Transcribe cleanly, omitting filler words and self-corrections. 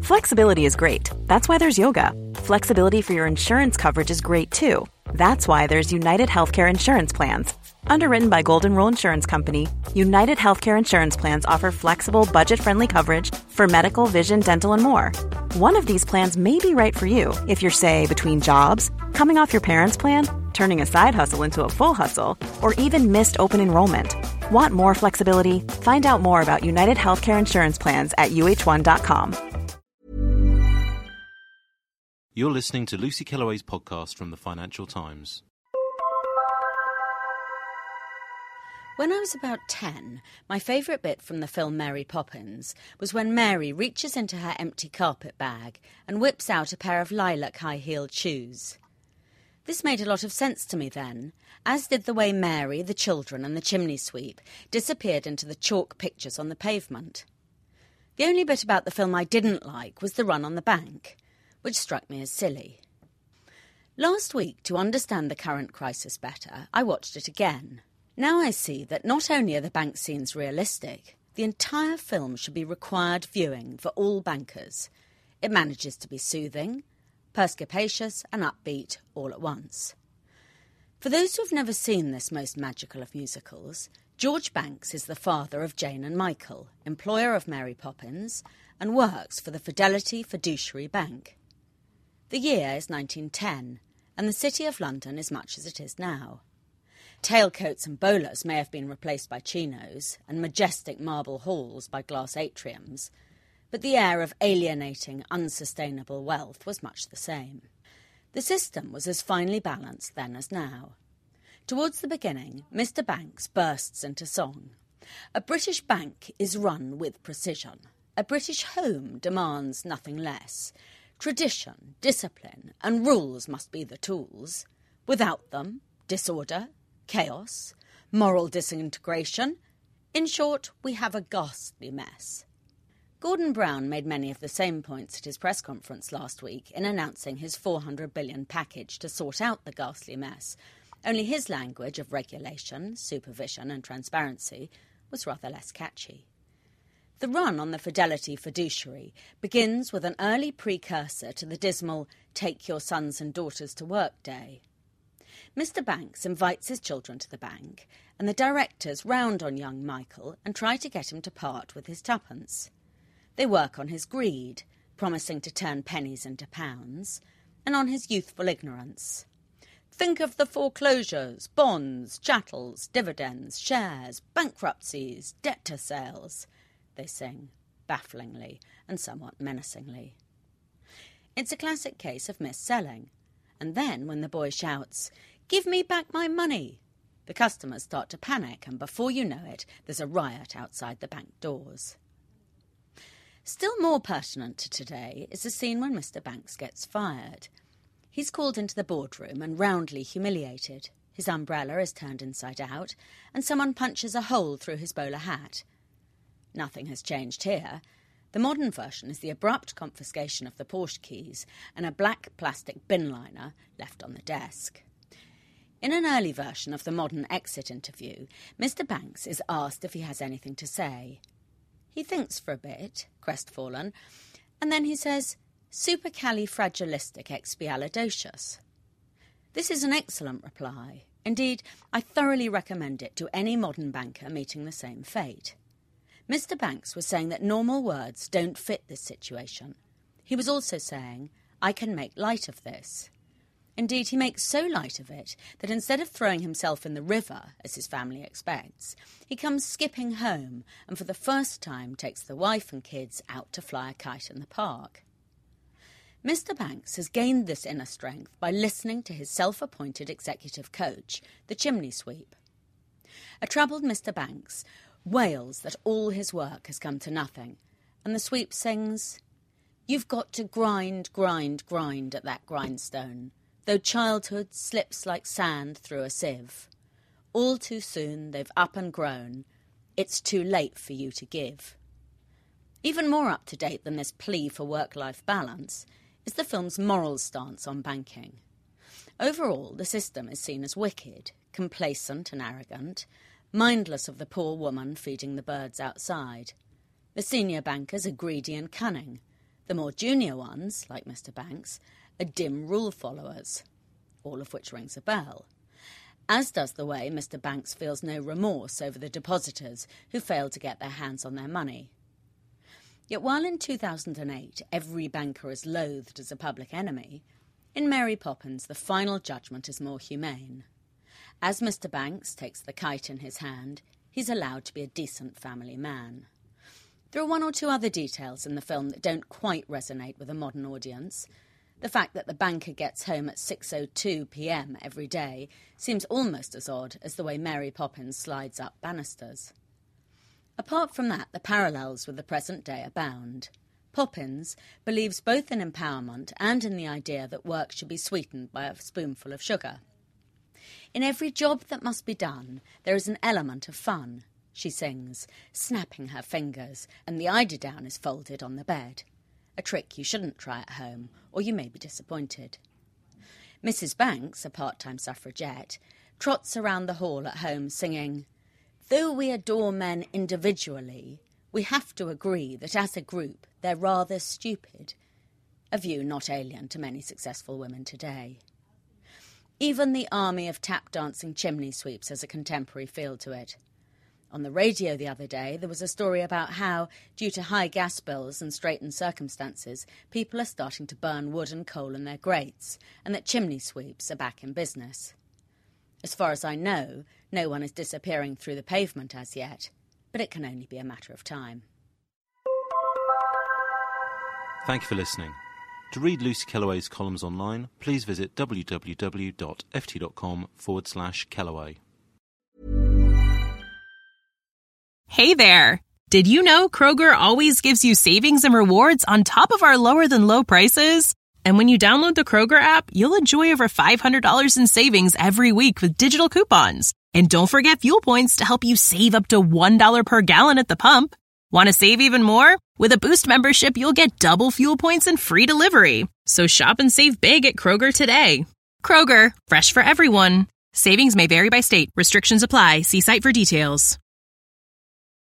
Flexibility is great. That's why there's yoga. Flexibility for your insurance coverage is great too. That's why there's United Healthcare Insurance Plans. Underwritten by Golden Rule Insurance Company, United Healthcare Insurance Plans offer flexible, budget-friendly coverage for medical, vision, dental, and more. One of these plans may be right for you if you're, say, between jobs, coming off your parents' plan, turning a side hustle into a full hustle, or even missed open enrollment. Want more flexibility? Find out more about United Healthcare Insurance Plans at uh1.com. You're listening to Lucy Kellaway's podcast from the Financial Times. When I was about 10, my favourite bit from the film Mary Poppins was when Mary reaches into her empty carpet bag and whips out a pair of lilac high-heeled shoes. This made a lot of sense to me then, as did the way Mary, the children and the chimney sweep disappeared into the chalk pictures on the pavement. The only bit about the film I didn't like was the run on the bank, which struck me as silly. Last week, to understand the current crisis better, I watched it again. Now I see that not only are the bank scenes realistic, the entire film should be required viewing for all bankers. It manages to be soothing, perspicacious and upbeat all at once. For those who have never seen this most magical of musicals, George Banks is the father of Jane and Michael, employer of Mary Poppins, and works for the Fidelity Fiduciary Bank. The year is 1910, and the City of London is much as it is now. Tailcoats and bowlers may have been replaced by chinos, and majestic marble halls by glass atriums, but the air of alienating, unsustainable wealth was much the same. The system was as finely balanced then as now. Towards the beginning, Mr. Banks bursts into song. A British bank is run with precision. A British home demands nothing less. Tradition, discipline, and rules must be the tools. Without them, disorder, chaos, moral disintegration. In short, we have a ghastly mess. Gordon Brown made many of the same points at his press conference last week in announcing his $400 billion package to sort out the ghastly mess, only his language of regulation, supervision and transparency was rather less catchy. The run on the Fidelity Fiduciary begins with an early precursor to the dismal "Take your sons and daughters to work" day. Mr. Banks invites his children to the bank, and the directors round on young Michael and try to get him to part with his tuppence. They work on his greed, promising to turn pennies into pounds, and on his youthful ignorance. Think of the foreclosures, bonds, chattels, dividends, shares, bankruptcies, debtor sales, they sing, bafflingly and somewhat menacingly. It's a classic case of mis-selling, and then when the boy shouts, "Give me back my money," the customers start to panic, and before you know it, there's a riot outside the bank doors. Still more pertinent to today is the scene when Mr. Banks gets fired. He's called into the boardroom and roundly humiliated. His umbrella is turned inside out, and someone punches a hole through his bowler hat. Nothing has changed here. The modern version is the abrupt confiscation of the Porsche keys and a black plastic bin liner left on the desk. In an early version of the modern exit interview, Mr. Banks is asked if he has anything to say. He thinks for a bit, crestfallen, and then he says, "Supercalifragilisticexpialidocious." This is an excellent reply. Indeed, I thoroughly recommend it to any modern banker meeting the same fate. Mr. Banks was saying that normal words don't fit this situation. He was also saying, I can make light of this. Indeed, he makes so light of it that instead of throwing himself in the river, as his family expects, he comes skipping home and for the first time takes the wife and kids out to fly a kite in the park. Mr. Banks has gained this inner strength by listening to his self-appointed executive coach, the chimney sweep. A troubled Mr. Banks wails that all his work has come to nothing, and the sweep sings, "You've got to grind, grind, grind at that grindstone, though childhood slips like sand through a sieve. All too soon they've up and grown, it's too late for you to give." Even more up to date than this plea for work-life balance is the film's moral stance on banking. Overall, the system is seen as wicked, complacent and arrogant, mindless of the poor woman feeding the birds outside. The senior bankers are greedy and cunning. The more junior ones, like Mr. Banks, are dim rule followers, all of which rings a bell, as does the way Mr. Banks feels no remorse over the depositors who failed to get their hands on their money. Yet while in 2008 every banker is loathed as a public enemy, in Mary Poppins the final judgment is more humane. As Mr. Banks takes the kite in his hand, he's allowed to be a decent family man. There are one or two other details in the film that don't quite resonate with a modern audience. The fact that the banker gets home at 6:02 p.m. every day seems almost as odd as the way Mary Poppins slides up banisters. Apart from that, the parallels with the present day abound. Poppins believes both in empowerment and in the idea that work should be sweetened by a spoonful of sugar. In every job that must be done, there is an element of fun, she sings, snapping her fingers, and the eiderdown is folded on the bed. A trick you shouldn't try at home, or you may be disappointed. Mrs. Banks, a part-time suffragette, trots around the hall at home singing, "Though we adore men individually, we have to agree that as a group they're rather stupid," a view not alien to many successful women today. Even the army of tap-dancing chimney sweeps has a contemporary feel to it. On the radio the other day, there was a story about how, due to high gas bills and straitened circumstances, people are starting to burn wood and coal in their grates, and that chimney sweeps are back in business. As far as I know, no one is disappearing through the pavement as yet, but it can only be a matter of time. Thank you for listening. To read Lucy Kellaway's columns online, please visit www.ft.com/Kellaway. Hey there! Did you know Kroger always gives you savings and rewards on top of our lower-than-low prices? And when you download the Kroger app, you'll enjoy over $500 in savings every week with digital coupons. And don't forget fuel points to help you save up to $1 per gallon at the pump. Want to save even more? With a Boost membership, you'll get double fuel points and free delivery. So shop and save big at Kroger today. Kroger, fresh for everyone. Savings may vary by state. Restrictions apply. See site for details.